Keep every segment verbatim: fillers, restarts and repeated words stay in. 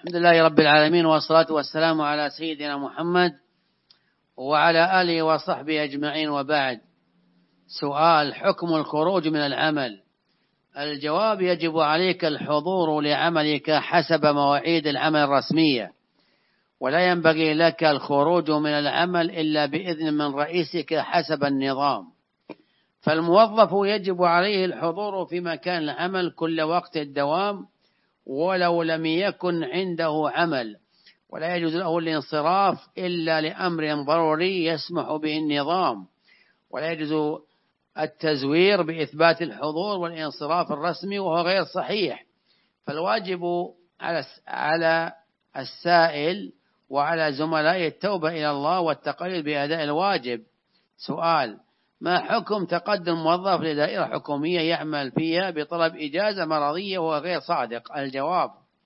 الحمد لله رب العالمين، والصلاة والسلام على سيدنا محمد وعلى آله وصحبه أجمعين، وبعد. سؤال: حكم الخروج من العمل. الجواب: يجب عليك الحضور لعملك حسب مواعيد العمل الرسمية، ولا ينبغي لك الخروج من العمل إلا بإذن من رئيسك حسب النظام. فالموظف يجب عليه الحضور في مكان العمل كل وقت الدوام ولو لم يكن عنده عمل، ولا يجوز له الانصراف إلا لأمر ضروري يسمح به النظام، ولا يجوز التزوير بإثبات الحضور والانصراف الرسمي وهو غير صحيح. فالواجب على السائل وعلى زملائه التوبة إلى الله والتقليل بأداء الواجب. سؤال: ما حكم تقدم موظف لدائرة حكومية يعمل فيها بطلب إجازة مرضية وهو غير صادق؟ الجواب: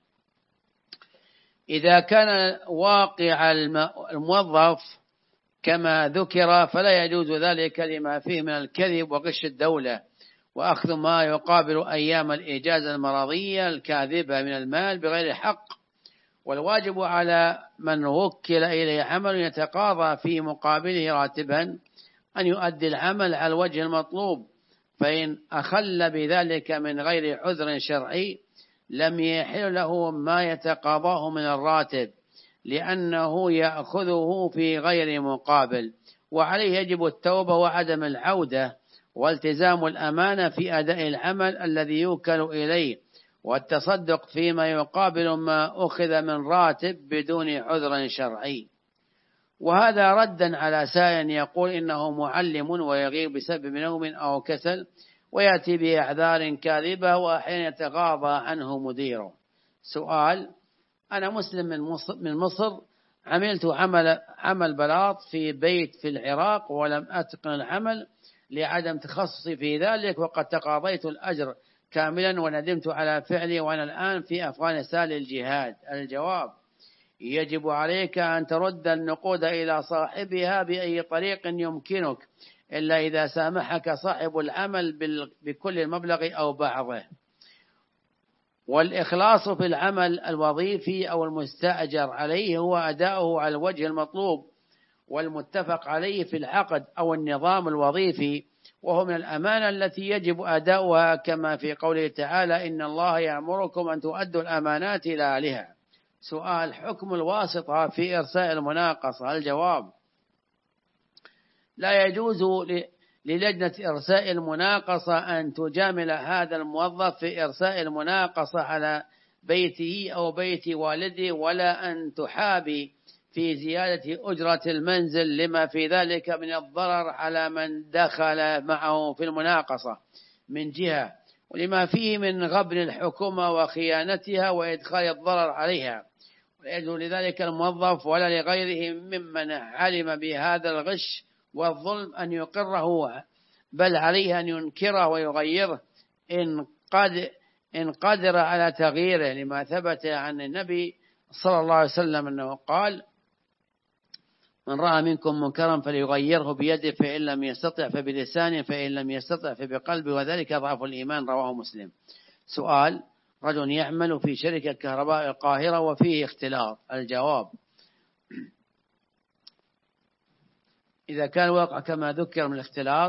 إذا كان واقع الموظف كما ذكر فلا يجوز ذلك لما فيه من الكذب وغش الدولة وأخذ ما يقابل أيام الإجازة المرضية الكاذبة من المال بغير حق. والواجب على من وكل إليه عمل يتقاضى في مقابله راتبا أن يؤدي العمل على الوجه المطلوب، فإن أخل بذلك من غير عذر شرعي لم يحل له ما يتقاضاه من الراتب، لأنه يأخذه في غير مقابل، وعليه يجب التوبة وعدم العودة والتزام الأمانة في أداء العمل الذي يوكل إليه، والتصدق فيما يقابل ما أخذ من راتب بدون عذر شرعي. وهذا ردا على سائل يقول إنه معلم ويغيب بسبب نوم أو كسل ويأتي بأعذار كاذبة وأحيانا يتغاضى عنه مديره. سؤال: أنا مسلم من مصر, من مصر عملت عمل, عمل بلاط في بيت في العراق ولم أتقن العمل لعدم تخصصي في ذلك، وقد تقاضيت الأجر كاملا وندمت على فعلي وأنا الآن في أفغانستان للجهاد. الجواب: يجب عليك أن ترد النقود إلى صاحبها بأي طريق يمكنك، إلا إذا سامحك صاحب العمل بكل المبلغ أو بعضه. والإخلاص في العمل الوظيفي أو المستأجر عليه هو أداؤه على الوجه المطلوب والمتفق عليه في العقد أو النظام الوظيفي، وهو من الأمانة التي يجب أداؤها كما في قوله تعالى: إن الله يأمركم أن تؤدوا الأمانات إلى أهلها. سؤال: حكم الواسطة في إرساء المناقصة. الجواب: لا يجوز للجنة إرساء المناقصة أن تجامل هذا الموظف في إرساء المناقصة على بيته أو بيت والده، ولا أن تحابي في زيادة أجرة المنزل لما في ذلك من الضرر على من دخل معه في المناقصة من جهة، ولما فيه من غبن الحكومة وخيانتها وإدخال الضرر عليها. ويجوز لذلك الموظف ولا لغيره ممن علم بهذا الغش والظلم أن يقره، بل عليه أن ينكره ويغيره إن قد إن قدر على تغييره، لما ثبت عن النبي صلى الله عليه وسلم أنه قال: من رأى منكم منكرا فليغيره بيده، فإن لم يستطع فبلسانه، فإن لم يستطع فبقلبه، وذلك ضعف الإيمان. رواه مسلم. سؤال: رجل يعمل في شركة كهرباء القاهرة وفيه اختلاط. الجواب: إذا كان واقع كما ذكر من الاختلاط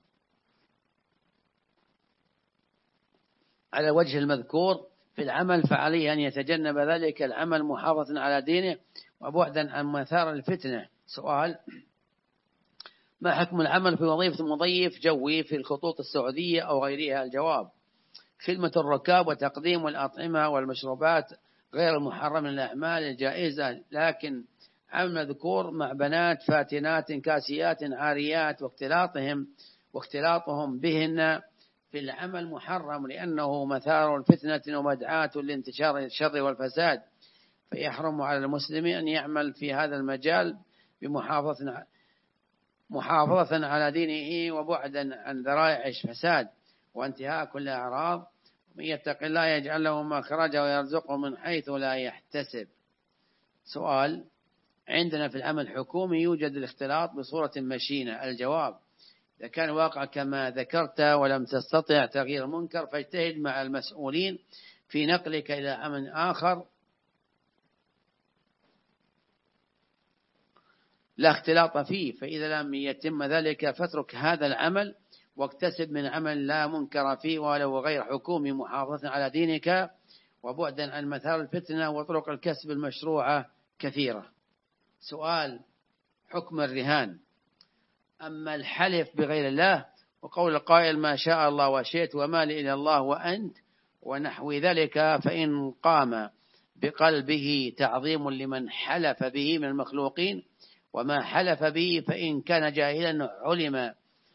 على الوجه المذكور في العمل فعليه أن يتجنب ذلك العمل محافظة على دينه وبعدا عن مثار الفتنة. سؤال: ما حكم العمل في وظيفة مضيف جوي في الخطوط السعودية أو غيرها؟ الجواب: خدمة الركاب وتقديم الأطعمة والمشروبات غير المحرم من الأعمال الجائزة، لكن عمل مذكور مع بنات فاتنات كاسيات عاريات واختلاطهم واختلاطهم بهن في العمل محرم، لأنه مثار الفتنة ومدعاة لانتشار الشر والفساد، فيحرم على المسلم أن يعمل في هذا المجال بمحافظة محافظة على دينه وبعدا عن ذرائع الفساد وانتهاء كل أعراض. ومن يتق الله يجعل له مخرجا ويرزقه من حيث لا يحتسب. سؤال: عندنا في العمل الحكومي يوجد الاختلاط بصورة مشينة. الجواب: إذا كان واقع كما ذكرت ولم تستطع تغيير المنكر فاجتهد مع المسؤولين في نقلك إلى عمل آخر لا اختلاط فيه، فإذا لم يتم ذلك فاترك هذا العمل واكتسب من عمل لا منكر فيه ولو غير حكومي، محافظة على دينك وبعدا عن مثار الفتنة. وطرق الكسب المشروعة كثيرة. سؤال: حكم الرهان. أما الحلف بغير الله وقول القائل ما شاء الله وشئت وما لي إلا الله وأنت ونحو ذلك، فإن قام بقلبه تعظيم لمن حلف به من المخلوقين وما حلف به، فإن كان جاهلا علم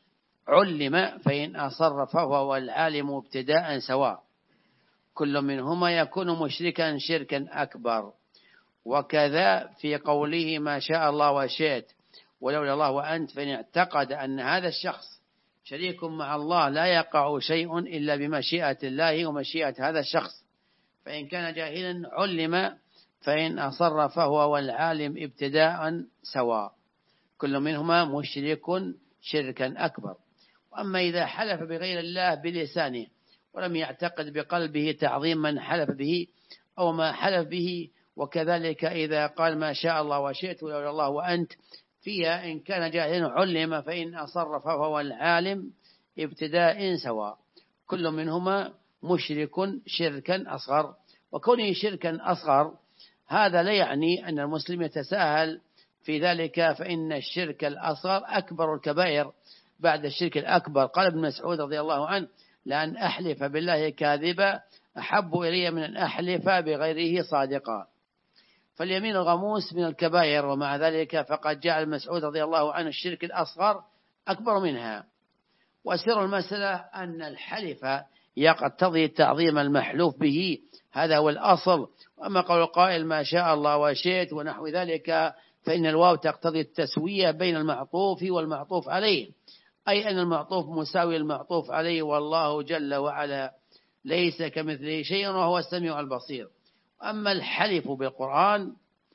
علم فإن أصر فهو والعالم ابتداء سواء، كل منهما يكون مشركا شركا أكبر. وكذا في قوله ما شاء الله وشئت ولولا الله وأنت، فإن اعتقد أن هذا الشخص شريك مع الله لا يقع شيء إلا بمشيئة الله ومشيئة هذا الشخص، فإن كان جاهلا علم فإن أصر فهو والعالم ابتداء سواء، كل منهما مشرك شركا أكبر. وأما إذا حلف بغير الله بلسانه ولم يعتقد بقلبه تعظيم من حلف به أو ما حلف به، وكذلك إذا قال ما شاء الله وشئت ولولا الله وأنت فيها، إن كان جاهلا علم فإن أصر فهو العالم ابتداء سواء، كل منهما مشرك شركا أصغر. وكونه شركا أصغر هذا لا يعني أن المسلم يتساهل في ذلك، فإن الشرك الأصغر أكبر الكبائر بعد الشرك الأكبر. قال ابن مسعود رضي الله عنه لأن أحلف بالله كاذبا أحب إلي من أن أحلف بغيره صادقا. فاليمين الغموس من الكبائر، ومع ذلك فقد جعل مسعود رضي الله عنه الشرك الأصغر أكبر منها. وسر المسألة أن الحلف يقتضي تعظيم المحلوف به، هذا هو الأصل. وأما قول القائل ما شاء الله وشئت ونحو ذلك، فإن الواو تقتضي التسوية بين المعطوف والمعطوف عليه، أي أن المعطوف مساوي المعطوف عليه، والله جل وعلا ليس كمثله شيء وهو السميع البصير. أما الحلف بالقرآن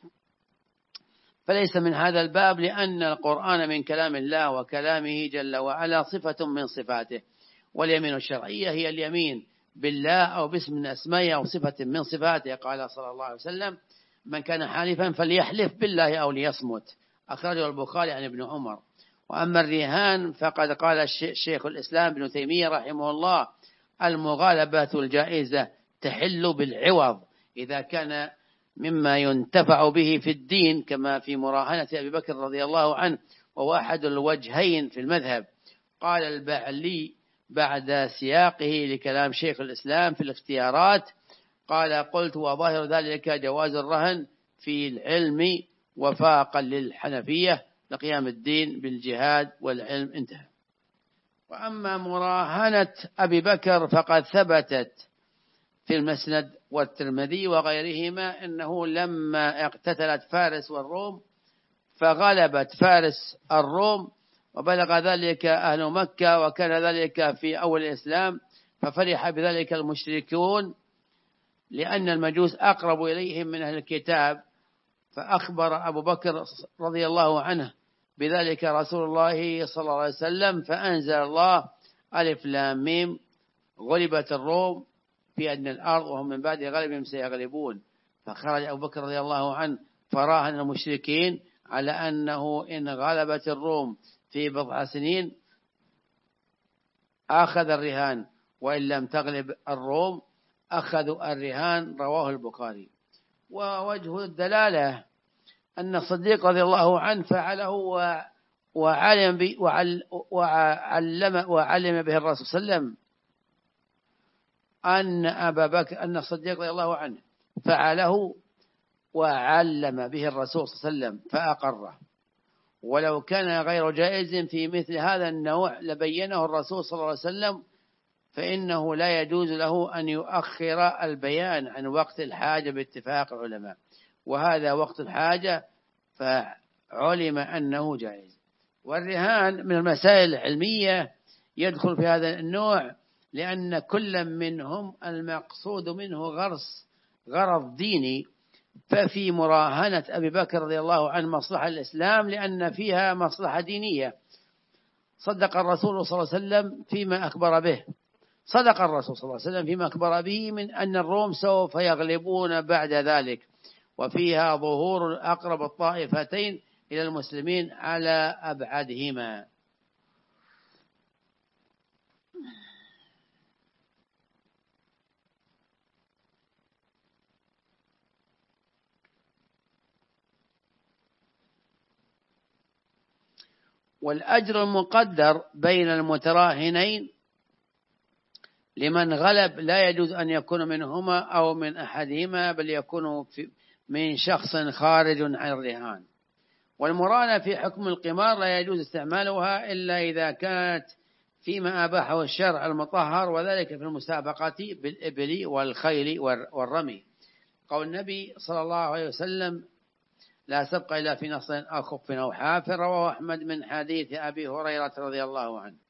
فليس من هذا الباب، لأن القرآن من كلام الله وكلامه جل وعلا صفة من صفاته، واليمين الشرعية هي اليمين بالله أو باسم من أسمائه أو صفة من صفاته. قال صلى الله عليه وسلم من كان حالفا فليحلف بالله أو ليصمت، أخرجه البخاري عن ابن عمر. وأما الرهان فقد قال الشيخ الإسلام ابن تيمية رحمه الله المغالبة الجائزة تحل بالعوض إذا كان مما ينتفع به في الدين، كما في مراهنة أبي بكر رضي الله عنه، وهو أحد الوجهين في المذهب. قال البعلي بعد سياقه لكلام شيخ الإسلام في الاختيارات، قال قلت وظاهر ذلك جواز الرهن في العلم وفاقا للحنفية لقيام الدين بالجهاد والعلم، انتهى. وأما مراهنة أبي بكر فقد ثبتت في المسند والترمذي وغيرهما أنه لما اقتتلت فارس والروم فغلبت فارس الروم وبلغ ذلك أهل مكة، وكان ذلك في أول الإسلام، ففرح بذلك المشركون لأن المجوس أقرب إليهم من أهل الكتاب، فأخبر أبو بكر رضي الله عنه بذلك رسول الله صلى الله عليه وسلم، فأنزل الله ألف لام ميم غلبت الروم في أدنى الأرض وهم من بعد غلبهم سيغلبون. فخرج أبو بكر رضي الله عنه فراهن المشركين على أنه إن غلبت الروم في بضع سنين أخذ الرهان، وإن لم تغلب الروم أخذوا الرهان، رواه البخاري. ووجه الدلالة أن الصديق رضي الله عنه فعله وعلم وعلم وعلم به الرسول صلى الله عليه وسلم، أن أبا بكر أن الصديق رضي الله عنه فعله وعلم به الرسول صلى الله عليه وسلم فأقره، ولو كان غير جائز في مثل هذا النوع لبينه الرسول صلى الله عليه وسلم، فإنه لا يجوز له أن يؤخر البيان عن وقت الحاجة باتفاق العلماء، وهذا وقت الحاجة فعلم أنه جائز. والرهان من المسائل العلمية يدخل في هذا النوع، لأن كل منهم المقصود منه غرس غرض ديني، ففي مراهنة أبي بكر رضي الله عنه مصلحة الإسلام لأن فيها مصلحة دينية، صدق الرسول صلى الله عليه وسلم فيما أخبر به صدق الرسول صلى الله عليه وسلم فيما أخبر به من أن الروم سوف يغلبون بعد ذلك، وفيها ظهور أقرب الطائفتين إلى المسلمين على أبعدهما. والأجر المقدر بين المتراهنين لمن غلب لا يجوز أن يكون منهما أو من أحدهما، بل يكون من شخص خارج عن الرهان. والمرانة في حكم القمار لا يجوز استعمالها إلا إذا كانت فيما أباحه الشرع المطهر، وذلك في المسابقة بالإبل والخيل والرمي. قول النبي صلى الله عليه وسلم: لا سبق إلا في نصر أو خف أو حافر. رواه أحمد من حديث أبي هريرة رضي الله عنه.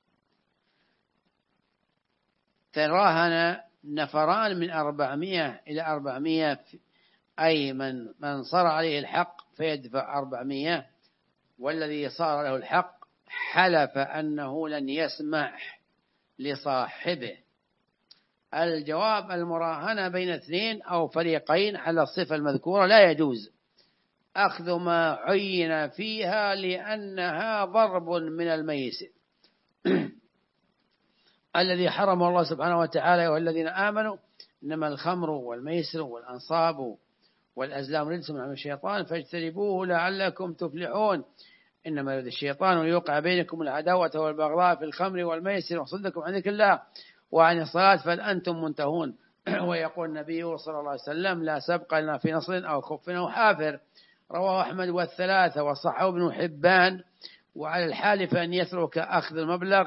تراهن نفران من أربعمائة إلى أربعمائة، أي من من صار عليه الحق فيدفع أربعمائة، والذي صار له الحق حلف أنه لن يسمح لصاحبه. الجواب: المراهنة بين اثنين أو فريقين على الصفة المذكورة لا يجوز أخذ ما عين فيها لأنها ضرب من الميسر الذي حرم الله سبحانه وتعالى: والذين آمنوا إنما الخمر والميسر والأنصاب والأزلام رجس من عمل الشيطان فاجتنبوه لعلكم تفلحون. إنما يريد الشيطان ليوقع بينكم العداوة والبغضاء في الخمر والميسر ويصدكم عن ذكر الله وعن الصلاة فهل أنتم منتهون. ويقول النبي صلى الله عليه وسلم: لا سبق لنا في نصر أو خف أو حافر. رواه أحمد والثلاثة وصححه ابن حبان. وعلى الحالف أن يترك أخذ المبلغ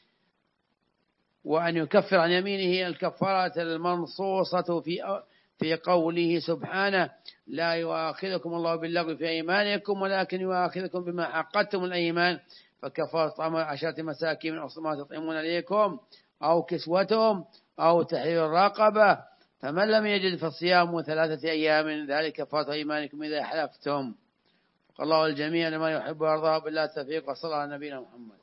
وأن يكفر عن يمينه الكفارة المنصوصة في في قوله سبحانه: لا يؤاخذكم الله باللغو في أيمانكم ولكن يؤاخذكم بما عقدتم الأيمان فكفارة طعام عشرة مساكين من أوسط ما تطعمون عليكم أو كسوتهم أو تحرير الرقبة، فمن لم يجد فصيام ثلاثة أيام ذلك كفارة أيمانكم إذا حلفتم. الله الجميع لما يحب ويرضى بالله التوفيق. وصلى على نبينا محمد.